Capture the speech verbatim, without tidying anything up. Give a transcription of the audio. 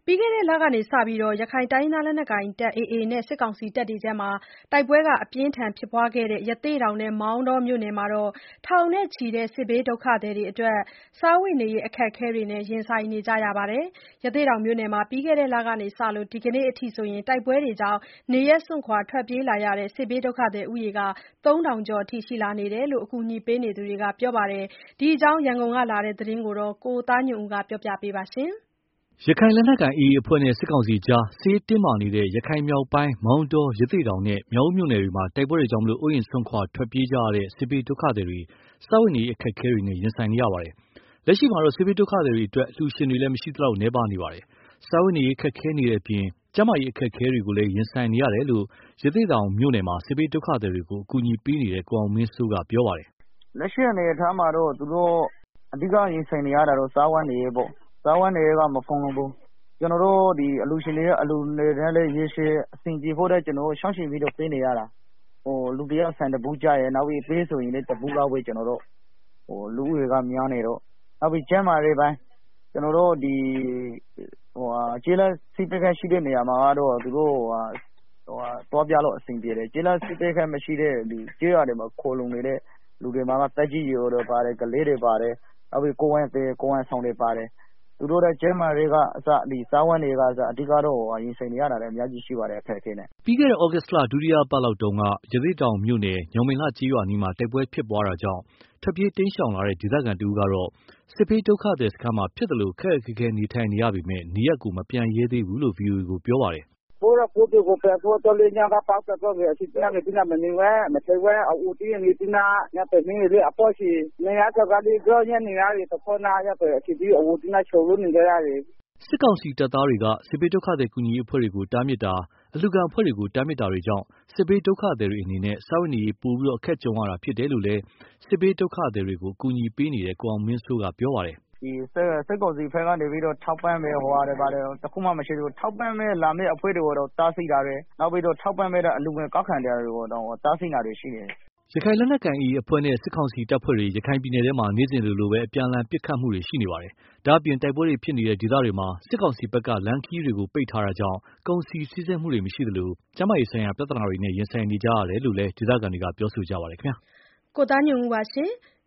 ပြီးခဲ့တဲ့လကစပြီး ရခိုင်တိုင်းရင်းသားလက်နက်ကိုင် A A နဲ့ စစ်ကောင်စီကြား တိုက်ပွဲအပြင်းအထန်ဖြစ်ပွားခဲ့တဲ့ ရသေ့တောင်နဲ့ မောင်တောမြို့နယ်မှာ ထောင်နဲ့ချီတဲ့ စစ်ဘေးဒုက္ခသည်တွေအတွက် စားဝတ်နေရေးအခက်အခဲတွေနဲ့ ရင်ဆိုင်နေကြရပါတယ်။ ရသေ့တောင်မြို့နယ်မှာ ပြီးခဲ့တဲ့လကစလို့ ဒီကနေ့အထိ တိုက်ပွဲတွေကြောင့် နေရပ်စွန့်ခွာထွက်ပြေးလာရတဲ့ စစ်ဘေးဒုက္ခသည်ဦးရေ သုံးထောင်ကျော်အထိ ရှိလာနေတယ်လို့ အကူအညီပေးနေသူတွေက ပြောပါတယ်။ ဒီအကြောင်း ရန်ကုန်ကလာတဲ့သတင်းကို ကိုသားညွန့်ဦးက ပြောပြပါမယ်။ရခိုင်လက်နက်ကိုင် A A အဖွဲ့နဲ့ စစ်ကောင်စီကြား စစ်ရေးတင်းမာနေတဲ့ ရခိုင်မြောက်ပိုင်း မောင်တော၊ ရသေ့တောင်နဲ့ မြောက်ဦးမြို့နယ်တွေမှာ တိုက်ပွဲတွေကြောင့် အိုးအိမ်စွန့်ခွာထွက်ပြေးကြရတဲ့ စစ်ဘေးဒုက္ခသည်တွေ စားဝတ်နေရေးအခက်အခဲတွေနဲ့ ရင်ဆိုင်နေရပါတယ်။ လက်ရှိမှာတော့ စစ်ဘေးဒုက္ခသည်တွေအတွက် အလှူရှင်တွေလည်း မရှိသလောက်နည်းပါးနေပါတယ်။ စားဝတ်နေရေးခက်ခဲနေတဲ့အပြင် ကျန်းမာရေးအခက်အခဲတွေကိုလည်း ရင်ဆိုင်နေရတယ်လို့ ရသေ့တောင်မြို့နယ်မှာ စစ်ဘေးဒုက္ခသည်တွေကို အကူအညီပေးနေတဲ့ ကိုအောင်မင်းစိုးကပြောပါတယ်။ “လက်ရှိအနေအထားမှာတော့ သူတို့အဓိကရင်ဆိုင်နေရတာတော့ စားဝတ်နေရေးပေါ့။ စားဝတ်နေရေးက မဖူလုံဘူး။ ကျနော်တို့ အလှူရှင်တွေရဲ့ အလှူငွေနဲ့လည်း ရေရှည်အဆင်ပြေဖို့အတွက် ကျနော်တို့ စောင့်ကြည့်ပြီးတော့ ပေးနေရတာ။ လူတယောက်ဆန်တဗူးကျရယ် နောက်ပြီး ပဲဆိုရင်လည်း တဗူးလောက်ပဲ ကျနော်တို့ လူဦးရေကများနေတော့ နောက်ပြီး ကျန်းမာရေးပိုင်း ကျနော်တို့ ကျေးလက်ဆေးပေးခန်းရှိတဲ့နေရာမှာကတော့ သူတို့သွားပြလို့အဆင်ပြေတယ်။ ကျေးလက်ဆေးပေးခန်းမရှိတဲ့ ကျေးရွာတွေမှာ ခိုလှုံနေတဲ့လူတွေမှာက သက်ကြီးရွယ်အိုတွေပါတယ်။ ကလေးတွေပါတယ်။ နောက်ပြီး ကိုယ်ဝန်သည်ကိုယ်ဝန်ဆောင်တွေပါတယ်။ သူတို့ရဲ့ ကျန်းမာရေးကအစ စားဝတ်နေရေးကအစ အဓိကတော့ ရင်ဆိုင်နေရတာတွေ အများကြီးရှိပါတယ်။ အခက်အခဲနဲ့။ ” ပြီးခဲ့တဲ့ သြဂုတ်လ ဒုတိယပတ်လောက်တုန်းက ရသေ့တောင်မြို့နယ် ညောင်ပင်လှကျေးရွာအနီးမှာ တိုက်ပွဲဖြစ်ပွားတာကြောင့် ထွက်ပြေးတိမ်းရှောင်လာတဲ့ ဒေသခံတဦးကတော့ စစ်ဘေးဒုက္ခသည်စခန်းမှာ ဖြစ်သလို ခက်ခက်ခဲခဲနေထိုင်နေရပေမယ့် နေရပ်ကို မပြန်ရဲသေးဘူးလို့ ဗွီအိုအေကို ပြောပါတယ်။ “ကိုယ့်ရပ်ကိုယ့်ရွာကို ပြန်ဖို့အတွက်လည်း ညက ပေါက်ကွဲသွားပြီ။ အချိန်တခုနဲ့ တခုမနေရဲ မထိုင်ရဲ။ အဝတ်အစားတွေလည်း ညဘက်တွေအပေါ်စီး နေရတာကလည်း ကြောက်ရွံ့နေရတယ်။ တဖောနားရောက်တော့ အဝတ်အစားချွတ်ပြီး နေကြရတယ်။ ” စစ်ကောင်စီတပ်သားတွေက စစ်ဘေးဒုက္ခသည်ကူညီရေးအဖွဲ့တွေကို တားမြစ်တာ၊ အလှူခံအဖွဲ့တွေကို တားမြစ်တာတွေကြောင့် စစ်ဘေးဒုက္ခသည်တွေအနေနဲ့ စားဝတ်နေရေး ပိုပြီးအခက်ကြုံရတာဖြစ်တယ်လို့လည်း စစ်ဘေးဒုက္ခသည်တွေကို အကူအညီပေးနေတဲ့ ကိုအောင်မင်းစိုးကပြောပါတယ်။ “စစ်ကောင်စီဘက်ကနေပြီးတော့ ထောက်ပံ့မယ့်ဟာတွေ ဘာတွေ တခုမှမရှိသေးဘူး။ ထောက်ပံ့လာမယ့်အဖွဲ့တွေကိုတောင် တားဆီးတာတွေ နောက်ပြီးတော့ ထောက်ပံ့မယ့် အလှူငွေကောက်ခံတာတွေကိုတောင် တားဆီးတာတွေရှိတယ်။ ” ရခိုင်လက်နက်ကိုင် A A အဖွဲ့နဲ့ စစ်ကောင်စီတပ်ဖွဲ့တွေ ရခိုင်ပြည်နယ်ထဲမှာ နေ့စဉ်လိုလို အပြန်အလှန်ပစ်ခတ်မှုတွေရှိနေပါတယ်။ ဒါ့အပြင် တိုက်ပွဲတွေဖြစ်နေတဲ့ဒေသတွေမှာ စစ်ကောင်စီဘက်က လမ်းခရီးတွေကို ပိတ်ထားတာကြောင့် ကုန်စည်စီးဆင်းမှုတွေမရှိသလို ကျန်းမာရေးဆိုင်ရာပြဿနာတွေနဲ့ ရင်ဆိုင်နေကြရတယ်လို့လည်း ဒေသခံတွေကပြောဆိုကြပါတယ်ခင်ဗျာ။